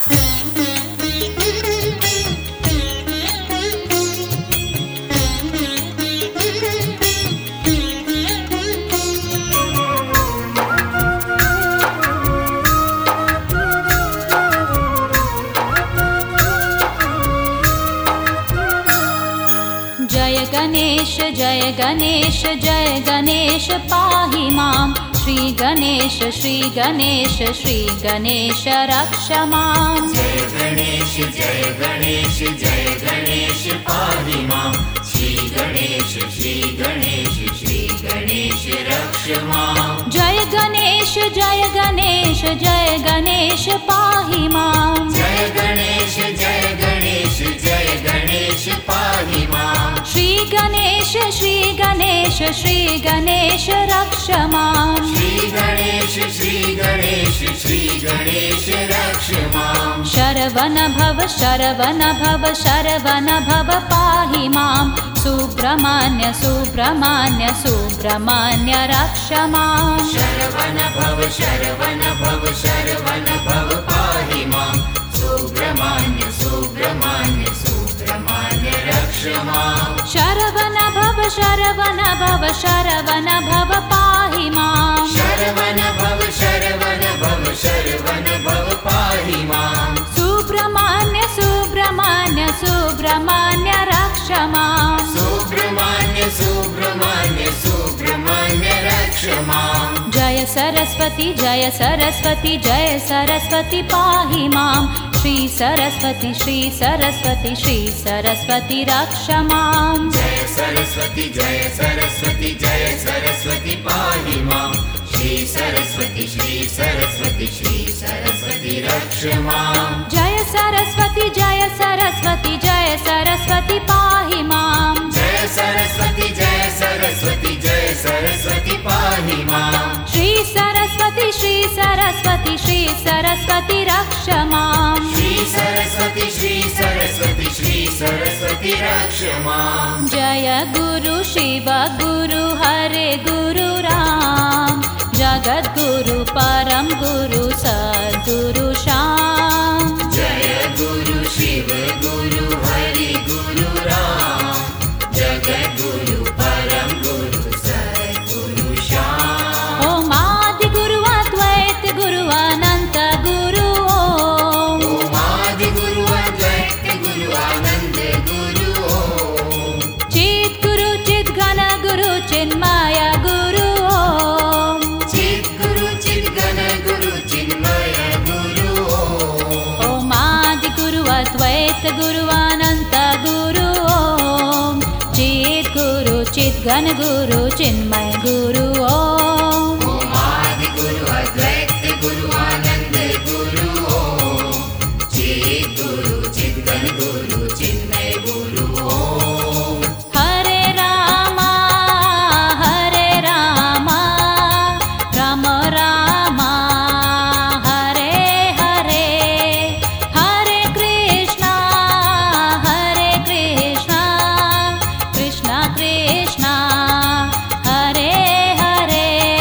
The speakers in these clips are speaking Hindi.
जय गणेश जय गणेश पाहि मां। श्री गणेश श्री गणेश श्री गणेश रक्ष मां। जय गणेश जय गणेश जय गणेश पाहि मां। श्री गणेश श्री गणेश श्री गणेश रक्ष मां। जय गणेश जय गणेश जय गणेश पाहि मां। जय गणेश जय गणेश जय गणेश पाहि मां। श्री गणेश श्री गणेश श्री गणेश रक्ष मां। श्री गणेश श्री गणेश श्री गणेश रक्ष मां। शरवण भव शरवण भव शरवण भव पाहि मां। सुब्रह्मण्य सुब्रह्मण्य सुब्रह्मण्य रक्ष मां। शरवण भव शरवण भव शरवण भव पाहि मां। सुब्रह्मण्य सुब्रह्मण्य सुब्रह्मण्य रक्ष मां। शरवण भव शरवण भव शरवण भव पाहि मां। शरवण भव शरवण भव शरवण भव पाहि मां। सुब्रह्मण्य सुब्रह्मण्य सुब्रह्मण्य रक्ष मां। सुब्रह्मण्य सुब्रह्मण्य सुब्रह्मण्य रक्ष मां। जय सरस्वती जय सरस्वती पाहि मां। श्री सरस्वती श्री सरस्वती श्री सरस्वती रक्ष मां। जय सरस्वती जय सरस्वती जय सरस्वती पाहि मां। श्री सरस्वती श्री सरस्वती श्री सरस्वती रक्ष मां। जय सरस्वती जय सरस्वती जय सरस्वती पाहि मां। जय सरस्वती जय सरस्वती जय सरस्वती पाहि मां। श्री सरस्वती श्री सरस्वती श्री सरस्वती रक्ष मां। श्री सरस्वती श्री सरस्वती श्री सरस्वती रक्ष मां। जय गुरु शिव गुरु हरे गुरु राम। जगत गुरु परम गुरु सद्गुरु श्याम। जय गुरु शिव गुरु हरि गुरु राम। जगत गुरु परम गुरु सद्गुरु श्याम। ओम आदि गुरु अद्वैत गुरु अनंत गुरु ओम। ओम आदि गुरु अद्वैत गुरु आनंद गुरु ओम। चित गुरु चित घन गुरु चिन्मय गुरु ओम। चित गुरु चित घन गुरु चिन्मय गुरु ओम। ओम आदि गुरु अद्वैत गुरु अनंत गुरु ओम। चित गुरु चित घन गुरु चिन्मय गुरु ओम। ओम आदि गुरु अद्वैत गुरु आनंद गुरु ओम। चित गुरु चित घन गुरु चिन्मय गुरु ओम। हरे रामा राम रामा हरे हरे। हरे कृष्णा कृष्णा कृष्णा हरे हरे।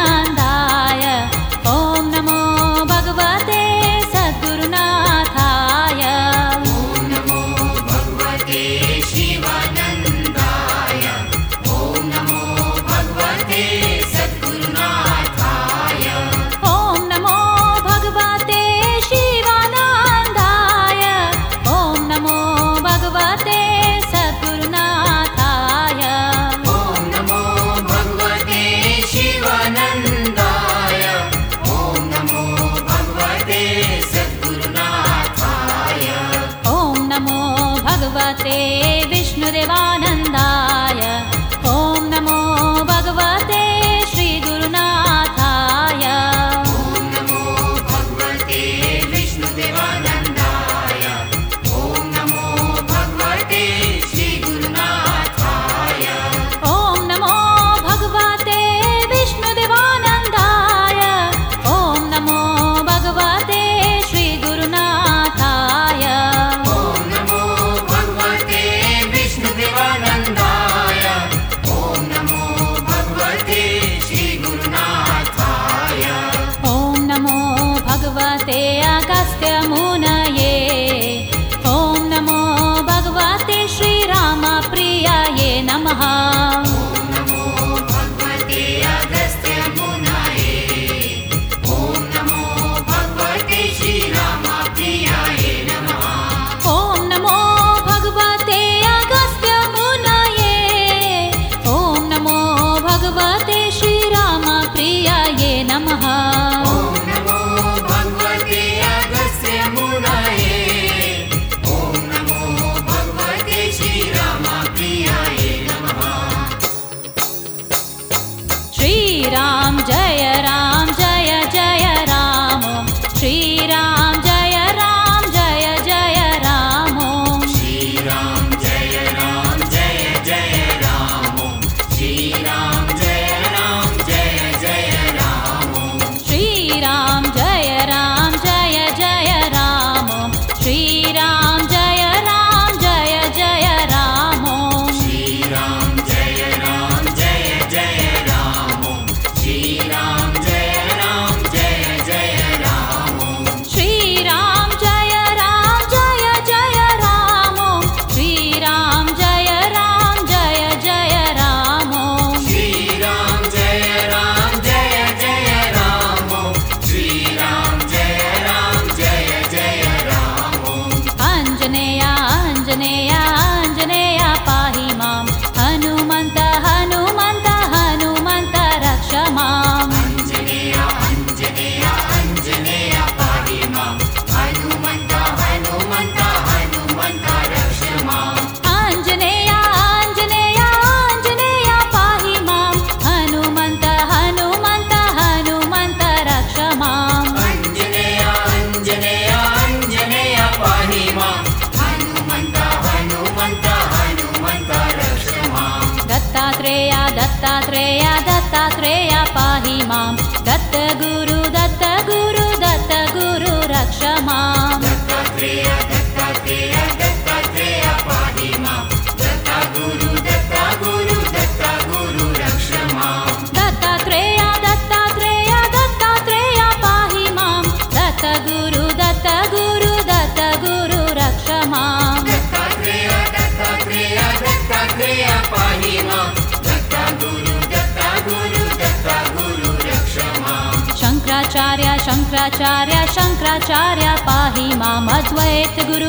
शङ्कराचार्य शङ्कराचार्य शङ्कराचार्य पाहि माम् अद्वैत गुरु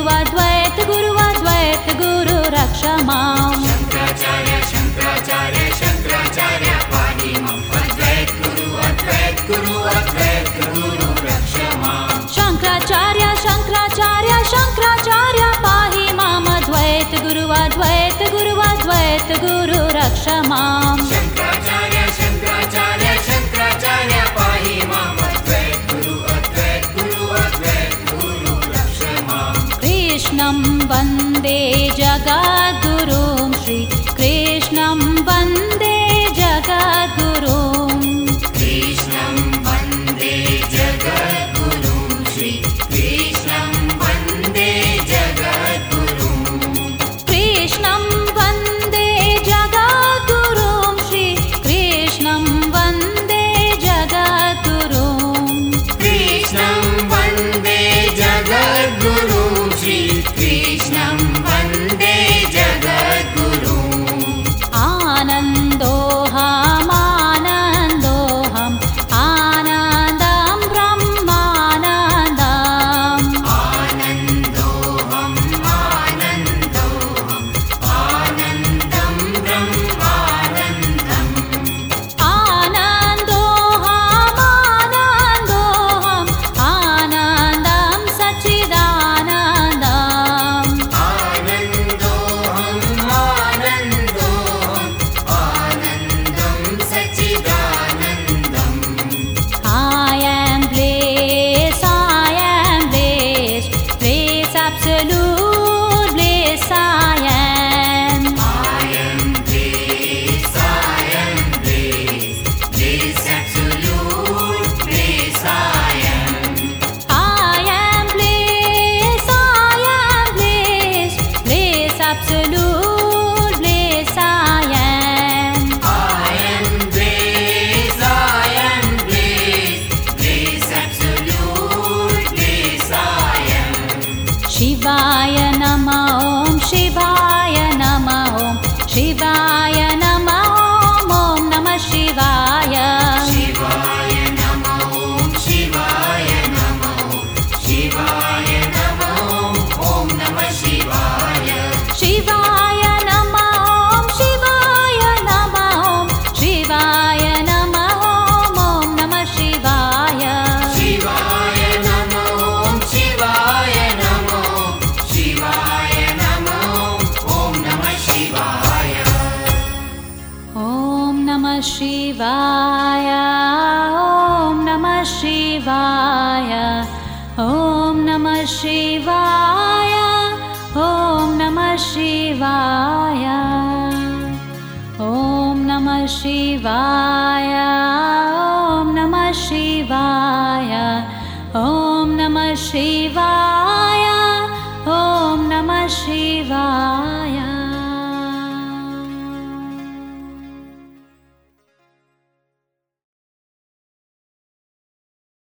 रक्ष माम् शङ्कराचार्य शङ्कराचार्य शङ्कराचार्य पाहि माम् अद्वैत गुरु रक्ष माम् शङ्कराचार्य शङ्कराचार्य शङ्कराचार्य पाहि माम् अद्वैत गुरु रक्ष माम् शङ्कराचार्य शङ्कराचार्य शङ्कराचार्य पाहि माम् अद्वैत गुरु रक्ष माम् कृष्णं वन्दे जगद्गुरुं श्री कृष्णं वन्दे जगद्गुरुं कृष्णं वन्दे जगद्गुरुं श्री कृष्णं वन्दे जगद्गुरुं कृष्णं वन्दे जगद्गुरुं श्री कृष्णं वन्दे जगद्गुरुं कृष्णं वन्दे जगद्गुरुं श्री कृष्णं वन्दे जगद्गुरुं आनन्दोऽहम् आनन्दं ब्रह्मानन्दम् आनन्दोऽहम् आनन्दं ब्रह्मानन्दम् आनन्दोऽहम् आनन्दं सच्चिदानन्दम् आनन्दं सच्चिदानन्दम् I am bliss, absolute bliss I am. I am bliss, absolute bliss I am. I am bliss, absolute bliss I am. I am bliss, absolute bliss I am. Shivaya Namah Om Shivaya Namah Om Shivaya Namah Om Namah Shivaya Shivaya Namah Om Shivaya Namah Om Shivaya Namah Om Namah Shivaya Shivaya Namah Om Shivaya Namah Om Shivaya Namah Om Namah Shivaya Shivaya Namah Om Shivaya Namah Om Shivaya Namah Om Namah Shivaya Om Namah Shivaya Om Namah Shivaya Om Namah Shivaya Om Namah Shivaya Om Namah Shivaya Om Namah Shivaya Om Namah Shivaya Om Namah Shivaya